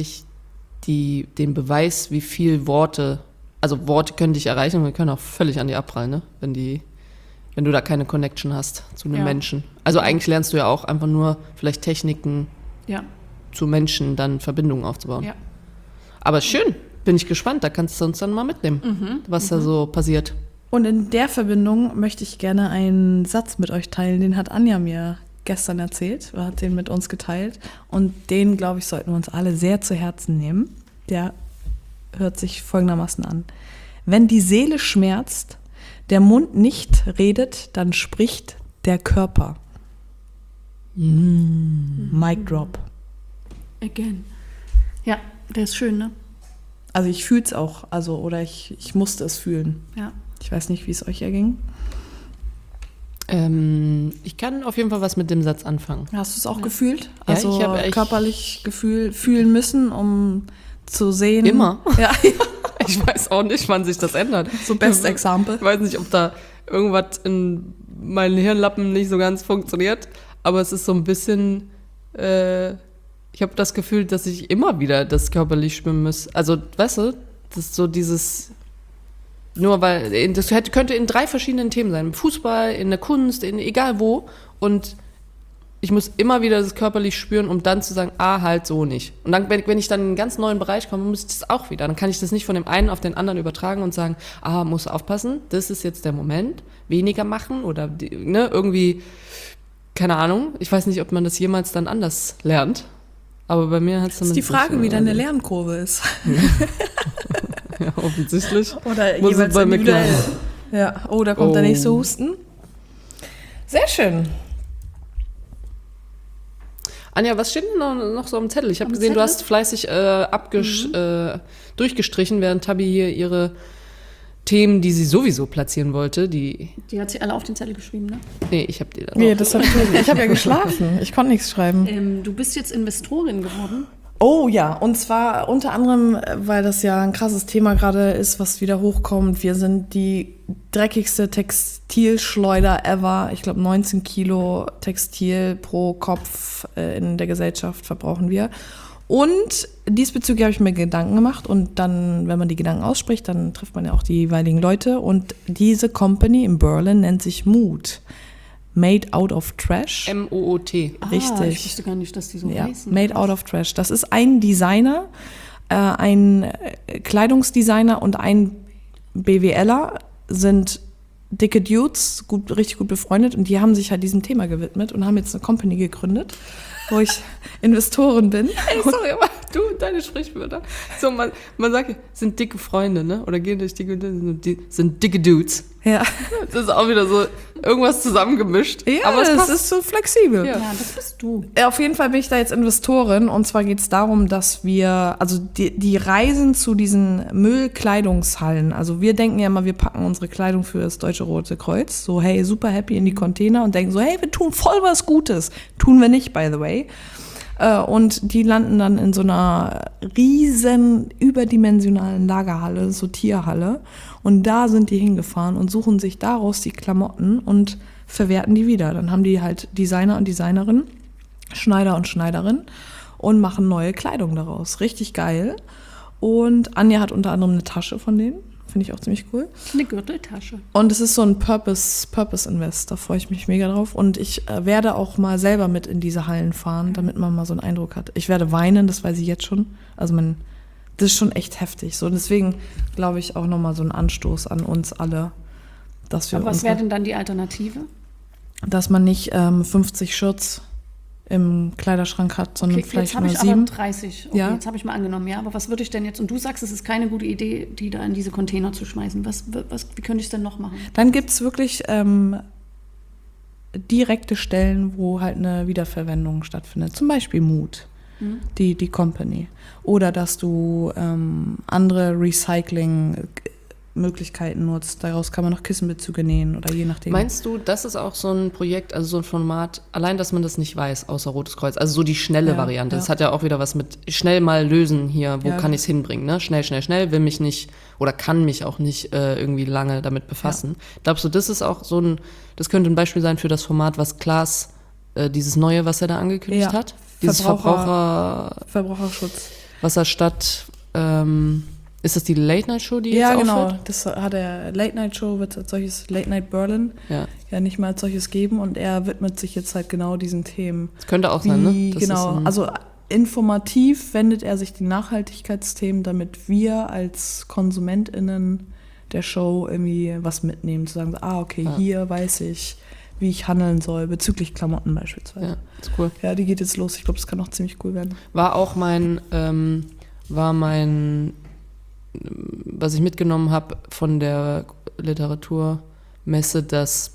Beweis, wie viel Worte können dich erreichen und wir können auch völlig an dir abprallen, ne? Wenn du da keine Connection hast zu einem Ja. Menschen. Also eigentlich lernst du ja auch einfach nur vielleicht Techniken Ja, zu Menschen, dann Verbindungen aufzubauen. ja. Aber schön, bin ich gespannt, da kannst du uns dann mal mitnehmen, was da so passiert. Und in der Verbindung möchte ich gerne einen Satz mit euch teilen, den hat Anja mir gestern erzählt, hat den mit uns geteilt und den, glaube ich, sollten wir uns alle sehr zu Herzen nehmen. Der hört sich folgendermaßen an. Wenn die Seele schmerzt, der Mund nicht redet, dann spricht der Körper. Mic drop. Again. Ja, der ist schön, ne? Also ich fühle es auch, oder ich musste es fühlen. Ja. Ich weiß nicht, wie es euch erging. Ich kann auf jeden Fall was mit dem Satz anfangen. Hast du es auch gefühlt? Ja, Also ich hab echt- körperlich fühlen müssen, um zu sehen. Immer. Ja, Ich weiß auch nicht, wann sich das ändert. so best example. Ich weiß nicht, ob da irgendwas in meinen Hirnlappen nicht so ganz funktioniert, aber es ist so ein bisschen, ich habe das Gefühl, dass ich immer wieder das körperlich spüren muss. Also, weißt du, das ist so dieses, nur weil, das könnte in 3 verschiedenen Themen sein. Im Fußball, in der Kunst, egal wo. Und ich muss immer wieder das körperlich spüren, um dann zu sagen, halt so nicht. Und dann, wenn ich dann in einen ganz neuen Bereich komme, muss ich das auch wieder. Dann kann ich das nicht von dem einen auf den anderen übertragen und sagen, muss aufpassen, das ist jetzt der Moment, weniger machen oder irgendwie, keine Ahnung. Ich weiß nicht, ob man das jemals dann anders lernt. Aber bei mir hat es Das ist die Frage, wie deine Lernkurve ist. Ja, offensichtlich. Oder Muss es jeweils bei mir individuell. klappen. Ja, da kommt der nächste Husten. Sehr schön. Anja, was steht denn noch so am Zettel? Ich habe Am gesehen, du Zettel? hast fleißig durchgestrichen, während Tabi hier ihre Themen, die sie sowieso platzieren wollte, Die hat sie alle auf den Zettel geschrieben, ne? Nee, ich habe die da Nee, drauf. das hab ich habe ja geschlafen. Ich konnte nichts schreiben. Du bist jetzt Investorin geworden. Oh ja, und zwar unter anderem, weil das ja ein krasses Thema gerade ist, was wieder hochkommt. Wir sind die dreckigste Textilschleuder ever. Ich glaube, 19 Kilo Textil pro Kopf in der Gesellschaft verbrauchen wir. Und diesbezüglich habe ich mir Gedanken gemacht und dann, wenn man die Gedanken ausspricht, dann trifft man ja auch die jeweiligen Leute. Und diese Company in Berlin nennt sich Mood. Made out of trash. M-O-O-T. Richtig. Ich wusste gar nicht, dass die so Ja, heißen. Made out of trash. Das ist ein Designer, ein Kleidungsdesigner und ein BWLer sind dicke Dudes, richtig gut befreundet und die haben sich halt diesem Thema gewidmet und haben jetzt eine Company gegründet, wo ich Investorin bin. Ey, sorry, aber du, deine Sprichwörter. So, man sagt, ja, sind dicke Freunde, ne? Oder gehen durch sind dicke Dudes. Ja, Das ist auch wieder so irgendwas zusammengemischt. ja, aber es das passt. ist so flexibel. Ja. Ja, das bist du. Auf jeden Fall bin ich da jetzt Investorin und zwar geht es darum, dass wir, also die Reisen zu diesen Müllkleidungshallen, also wir denken ja immer, wir packen unsere Kleidung für das Deutsche Rote Kreuz, so hey, super happy in die Container und denken so, hey, wir tun voll was Gutes. Tun wir nicht, by the way. Und die landen dann in so einer riesen überdimensionalen Lagerhalle, Sortierhalle. Und da sind die hingefahren und suchen sich daraus die Klamotten und verwerten die wieder. Dann haben die halt Designer und Designerinnen, Schneider und Schneiderinnen und machen neue Kleidung daraus. Richtig geil. Und Anja hat unter anderem eine Tasche von denen. Finde ich auch ziemlich cool. Eine Gürteltasche. Und es ist so ein Purpose Invest, da freue ich mich mega drauf. Und ich werde auch mal selber mit in diese Hallen fahren, damit man mal so einen Eindruck hat. Ich werde weinen, das weiß ich jetzt schon. Also das ist schon echt heftig. So, und deswegen glaube ich auch nochmal so ein Anstoß an uns alle, dass wir Aber was wäre denn dann die Alternative? dass man nicht 50 Shirts im Kleiderschrank hat, sondern Okay, vielleicht jetzt habe nur ich aber 7. 30. Okay, Ja. jetzt habe ich mal angenommen, ja. Aber was würde ich denn jetzt, und du sagst, es ist keine gute Idee, die da in diese Container zu schmeißen. Wie könnte ich es denn noch machen? Dann gibt es wirklich direkte Stellen, wo halt eine Wiederverwendung stattfindet. Zum Beispiel Mood, die Company. Oder dass du andere Recycling-Möglichkeiten nutzt. Daraus kann man noch Kissenbezüge nähen oder je nachdem. Meinst du, das ist auch so ein Projekt, also so ein Format, allein, dass man das nicht weiß, außer Rotes Kreuz, also so die schnelle Ja, Variante. ja. Das hat ja auch wieder was mit schnell mal lösen hier, wo Ja. kann ich es hinbringen, ne? Schnell, will mich nicht oder kann mich auch nicht irgendwie lange damit befassen. Glaubst du, das ist auch so das könnte ein Beispiel sein für das Format, was Klaas, dieses Neue, was er da angekündigt Ja. hat? Dieses Verbraucherschutz. Wasserstadt, ist das die Late-Night-Show, die Ja, jetzt genau. aufhört? Das hat er, Late Night Show wird als solches, Late Night Berlin, Ja. ja nicht mal als solches geben und er widmet sich jetzt halt genau diesen Themen. Das könnte auch sein, ne? Wie, Das genau, ist ein- also informativ wendet er sich die Nachhaltigkeitsthemen, damit wir als KonsumentInnen der Show irgendwie was mitnehmen, zu sagen, okay, hier weiß ich, wie ich handeln soll, bezüglich Klamotten beispielsweise. Ja, ist cool. Ja, die geht jetzt los. Ich glaube, das kann auch ziemlich cool werden. War auch was ich mitgenommen habe von der Literaturmesse, dass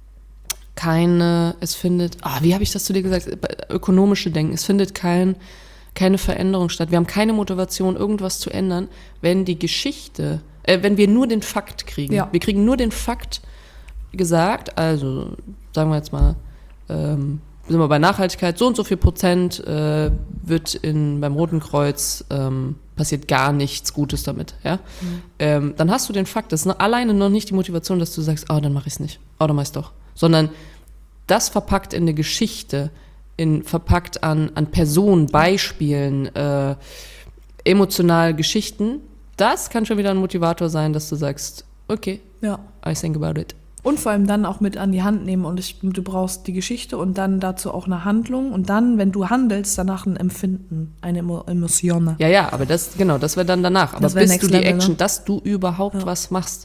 wie habe ich das zu dir gesagt? Ökonomische Denken, es findet keine Veränderung statt. Wir haben keine Motivation, irgendwas zu ändern, wenn wenn wir nur den Fakt kriegen. Ja. Wir kriegen nur den Fakt gesagt, also sagen wir jetzt mal, sind wir bei Nachhaltigkeit, so und so viel Prozent wird beim Roten Kreuz passiert gar nichts Gutes damit. Ja? Dann hast du den Fakt, das ist alleine noch nicht die Motivation, dass du sagst, dann mache ich es nicht, dann mach ich es doch. Sondern das verpackt in eine Geschichte, verpackt an Personen, Beispielen, emotional Geschichten, das kann schon wieder ein Motivator sein, dass du sagst, okay, Ja. I think about it. Und vor allem dann auch mit an die Hand nehmen und du brauchst die Geschichte und dann dazu auch eine Handlung und dann, wenn du handelst, danach ein Empfinden, eine Emotion. Ja, aber das wäre dann danach. Aber Das wär bist Next du die Level, Action, ne? dass du überhaupt was machst,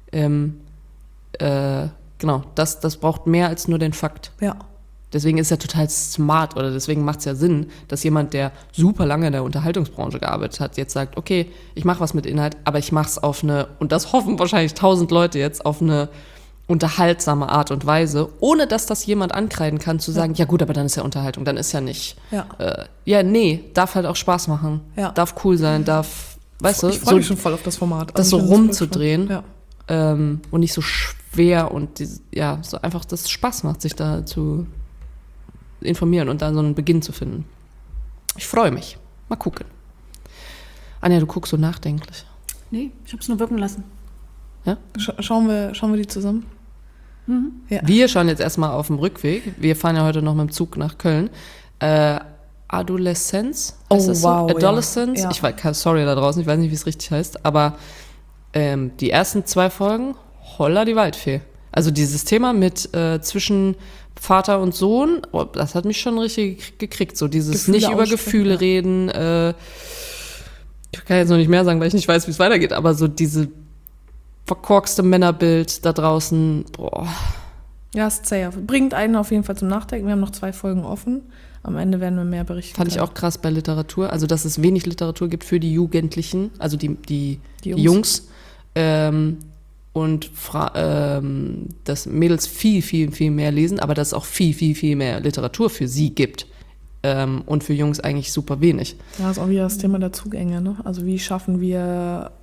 genau, das braucht mehr als nur den Fakt. Ja. Deswegen ist ja total smart oder deswegen macht es ja Sinn, dass jemand, der super lange in der Unterhaltungsbranche gearbeitet hat, jetzt sagt, okay, ich mache was mit Inhalt, aber ich mache es und das hoffen wahrscheinlich 1000 Leute jetzt, auf eine unterhaltsame Art und Weise, ohne dass das jemand ankreiden kann, zu sagen, ja gut, aber dann ist ja Unterhaltung, dann ist ja nicht. Ja. Nee, darf halt auch Spaß machen, darf cool sein, darf, weißt du, Ich freue mich schon voll auf das Format. das so Also ich finde das voll rumzudrehen spannend. und nicht so schwer und so einfach, dass es Spaß macht, sich da zu informieren und da so einen Beginn zu finden. Ich freue mich. Mal gucken. Anja, du guckst so nachdenklich. Nee, ich habe es nur wirken lassen. Schauen wir die zusammen? Ja. Wir schauen jetzt erstmal auf dem Rückweg. Wir fahren ja heute noch mit dem Zug nach Köln. Adoleszenz? Heißt das so? Adolescence? Ja. Ich weiß, sorry da draußen, ich weiß nicht, wie es richtig heißt, aber die ersten 2 Folgen, holla die Waldfee. Also dieses Thema mit zwischen Vater und Sohn, das hat mich schon richtig gekriegt. So dieses Gefühle nicht über aussprechen, Gefühle reden. Ich kann jetzt noch nicht mehr sagen, weil ich nicht weiß, wie es weitergeht, aber so diese verkorkste Männerbild da draußen, boah. Ja, ist zäh. Bringt einen auf jeden Fall zum Nachdenken. Wir haben noch 2 Folgen offen. Am Ende werden wir mehr berichten. Fand ich auch krass bei Literatur. Also, dass es wenig Literatur gibt für die Jugendlichen, also die Jungs. Und dass Mädels viel, viel, viel mehr lesen, aber dass es auch viel, viel, viel mehr Literatur für sie gibt. Und für Jungs eigentlich super wenig. Ja, ist auch wieder das Thema der Zugänge, ne? Also wie schaffen wir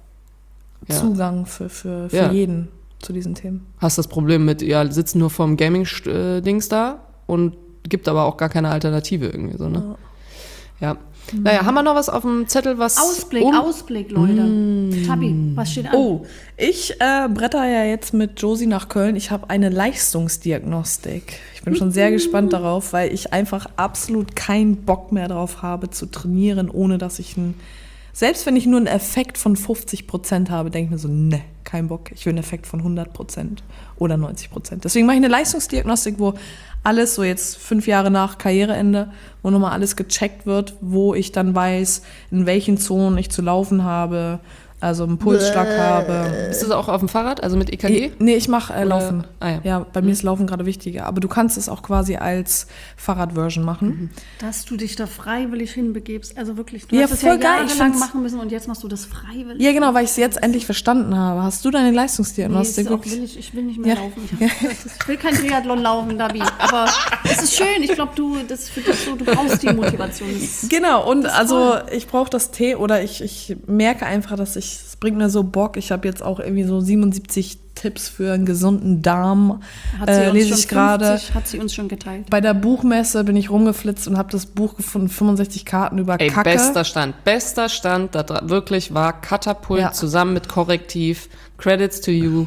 Zugang für jeden zu diesen Themen? Hast das Problem mit, sitzen nur vorm Gaming-Dings da und gibt aber auch gar keine Alternative irgendwie so, ne? Ja. Naja, haben wir noch was auf dem Zettel, was... Ausblick, Leute. Tabi, was steht an? Oh, ich bretter ja jetzt mit Josie nach Köln. Ich habe eine Leistungsdiagnostik. Ich bin schon sehr gespannt darauf, weil ich einfach absolut keinen Bock mehr drauf habe, zu trainieren, ohne dass ich selbst wenn ich nur einen Effekt von 50% habe, denke ich mir so, ne, kein Bock. Ich will einen Effekt von 100% oder 90%. Deswegen mache ich eine Leistungsdiagnostik, wo alles, so jetzt 5 Jahre nach Karriereende, wo nochmal alles gecheckt wird, wo ich dann weiß, in welchen Zonen ich zu laufen habe, also einen Pulsschlag habe. Ist das auch auf dem Fahrrad, also mit EKG? Nee, ich mache Laufen. Ja. Ja, bei mir ist Laufen gerade wichtiger. Aber du kannst es auch quasi als Fahrradversion machen. Dass du dich da freiwillig hinbegibst. Also wirklich, du Ja, hast es voll ja geil. Ich jahrelang find's- machen müssen und jetzt machst du das freiwillig. Ja, genau, weil ich es jetzt endlich verstanden habe. Hast du deine Nee, Leistungsdiagnostik? ist auch ich will nicht mehr laufen. Ich will kein Triathlon laufen, Dabi. Aber es ist schön. Ich glaube, das ist für dich so, du brauchst die Motivation. Genau, und ist also toll. ich brauche das Tee oder ich merke einfach, dass es bringt mir so Bock. Ich habe jetzt auch irgendwie so 77 Tipps für einen gesunden Darm, lese ich gerade. Hat sie uns schon geteilt. Bei der Buchmesse bin ich rumgeflitzt und habe das Buch gefunden, 65 Karten über Ey, Kacke. bester Stand, wirklich war Katapult zusammen mit Korrektiv. Credits to you.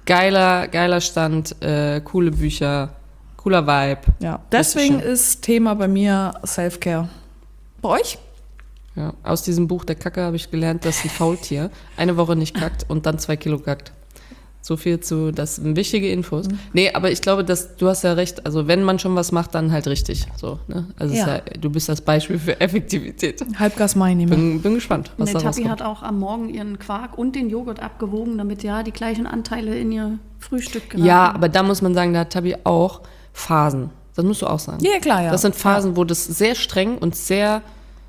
Geiler Stand, coole Bücher, cooler Vibe. Ja, deswegen Richtig schön. ist Thema bei mir Self-Care. Bei euch? Ja, aus diesem Buch der Kacke habe ich gelernt, dass ein Faultier 1 Woche nicht kackt und dann 2 Kilo kackt. So viel das sind wichtige Infos. Nee, aber ich glaube, du hast ja recht. Also wenn man schon was macht, dann halt richtig. So, ne? Also Ja. du bist das Beispiel für Effektivität. Halbgas mache ich nicht mehr. Bin gespannt, was Der da Tabi rauskommt. hat auch am Morgen ihren Quark und den Joghurt abgewogen, damit die gleichen Anteile in ihr Frühstück geraten. Ja, aber da muss man sagen, da hat Tabi auch Phasen. Das musst du auch sagen. Ja, klar, ja. Das sind Phasen, wo das sehr streng und sehr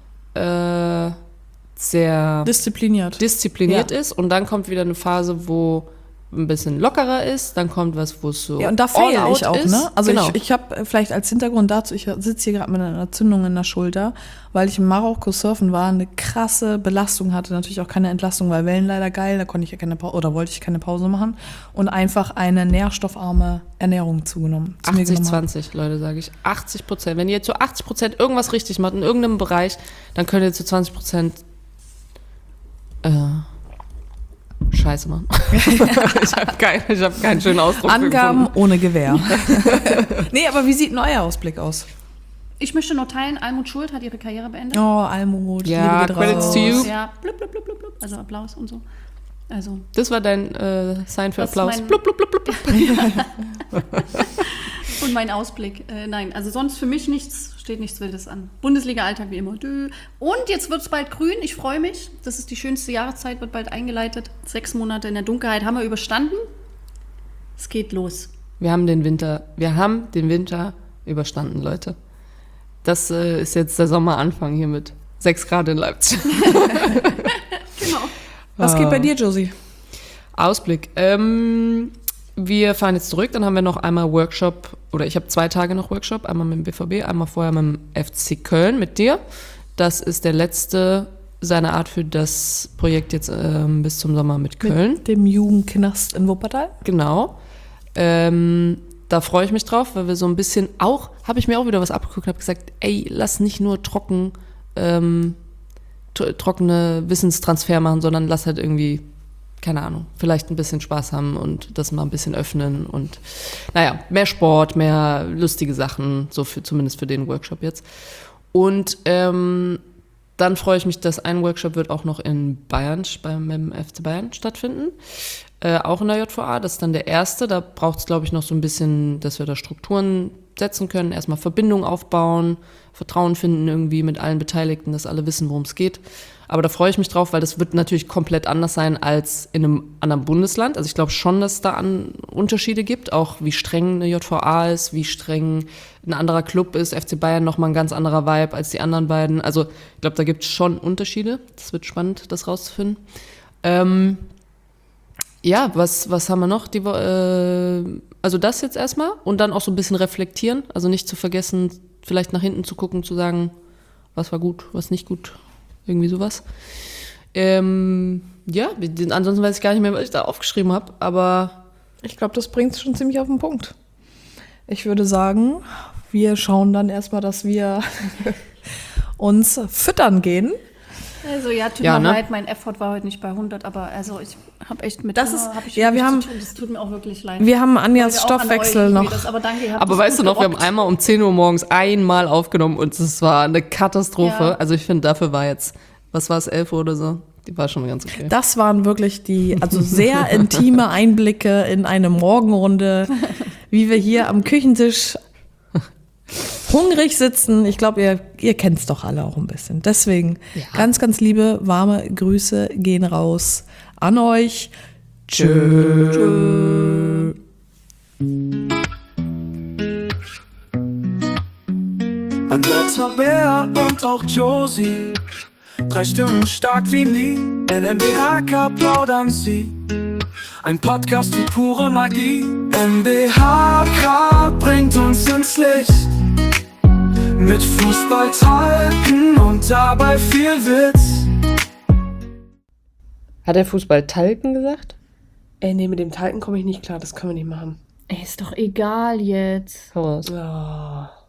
diszipliniert Ja. ist. Und dann kommt wieder eine Phase, wo ein bisschen lockerer ist. Dann kommt was, wo es so Ja, und da all fehle out ich auch, ist. ne? Also genau. ich habe vielleicht als Hintergrund dazu, ich sitze hier gerade mit einer Entzündung in der Schulter, weil ich in Marokko surfen war, eine krasse Belastung hatte, natürlich auch keine Entlastung, weil Wellen leider geil, da konnte ich ja wollte ich keine Pause machen und einfach eine nährstoffarme Ernährung zu mir genommen habe. 80-20, Leute, sage ich. 80%. Wenn ihr zu 80% irgendwas richtig macht in irgendeinem Bereich, dann könnt ihr zu 20% Scheiße machen. Ich hab keinen schönen Ausdruck für Angaben gefunden. ohne Gewähr. Nee, aber wie sieht ein euer Ausblick aus? Ich möchte nur teilen, Almut Schuld hat ihre Karriere beendet. Oh, Almut, Ja, Liebe geht Credits raus. to you. Ja, blub, blub, blub, blub, blub. Also Applaus und so. Also, Das war dein Sign für Das ist Applaus. mein- Blub, blub, blub, blub. und mein Ausblick. Nein, also sonst für mich steht nichts Wildes an. Bundesliga-Alltag wie immer. Dö. Und jetzt wird es bald grün. Ich freue mich. Das ist die schönste Jahreszeit, wird bald eingeleitet. 6 Monate in der Dunkelheit haben wir überstanden. Es geht los. Wir haben den Winter überstanden, Leute. Das ist jetzt der Sommeranfang hier mit 6 Grad in Leipzig. Genau. Was geht bei dir, Josie? Ausblick. wir fahren jetzt zurück, dann haben wir noch einmal Workshop, oder ich habe 2 Tage noch Workshop, einmal mit dem BVB, einmal vorher mit dem FC Köln mit dir. Das ist der letzte seiner Art für das Projekt jetzt bis zum Sommer mit Köln. Mit dem Jugendknast in Wuppertal. Genau. Da freue ich mich drauf, weil wir so ein bisschen auch, habe ich mir auch wieder was abgeguckt, habe gesagt, ey, lass nicht nur trockene Wissenstransfer machen, sondern lass halt irgendwie, keine Ahnung, vielleicht ein bisschen Spaß haben und das mal ein bisschen öffnen und naja, mehr Sport, mehr lustige Sachen, so zumindest für den Workshop jetzt. Und dann freue ich mich, dass ein Workshop wird auch noch in Bayern, beim FC Bayern stattfinden. Auch in der JVA, das ist dann der erste. Da braucht es, glaube ich, noch so ein bisschen, dass wir da Strukturen setzen können. Erstmal Verbindungen aufbauen, Vertrauen finden irgendwie mit allen Beteiligten, dass alle wissen, worum es geht. Aber da freue ich mich drauf, weil das wird natürlich komplett anders sein als in einem anderen Bundesland. Also ich glaube schon, dass es da Unterschiede gibt, auch wie streng eine JVA ist, wie streng ein anderer Club ist. FC Bayern nochmal ein ganz anderer Vibe als die anderen beiden. Also ich glaube, da gibt es schon Unterschiede. Das wird spannend, das rauszufinden. Ja, was haben wir noch? Also das jetzt erstmal und dann auch so ein bisschen reflektieren. Also nicht zu vergessen, vielleicht nach hinten zu gucken, zu sagen, was war gut, was nicht gut. Irgendwie sowas. Ja, ansonsten weiß ich gar nicht mehr, was ich da aufgeschrieben habe, aber Ich glaube, das bringt es schon ziemlich auf den Punkt. Ich würde sagen, wir schauen dann erstmal, dass wir uns füttern gehen. Also tut Ja, mir ne? leid, mein Effort war heute nicht bei 100, aber also ich habe echt mit Das Hunger, ist- hab ich ja, wirklich wir haben- zu tun. Das tut mir auch wirklich leid. Wir haben Anjas Leute, auch an Stoffwechsel euch, noch. aber danke, ihr habt aber das weißt du gut noch, wir haben gerockt. einmal um 10 Uhr morgens einmal aufgenommen und es war eine Katastrophe. Ja. Also ich finde, dafür war jetzt, was war es, 11 Uhr oder so? Die war schon ganz okay. Das waren wirklich also sehr intime Einblicke in eine Morgenrunde, wie wir hier am Küchentisch hungrig sitzen. Ich glaube, ihr kennt es doch alle auch ein bisschen. Deswegen ganz, ganz liebe, warme Grüße gehen raus an euch. Tschö. Andrea, Bär und auch Josie, 3 Stimmen stark wie nie. NMBHK plaudern sie. Ein Podcast wie pure Magie. NMBHK bringt uns ins Licht. Mit Fußballtalken und dabei viel Witz. Hat der Fußball Talken gesagt? Ey, nee, mit dem Talken komme ich nicht klar. Das können wir nicht machen. Ey, ist doch egal jetzt. Hau raus. Oh.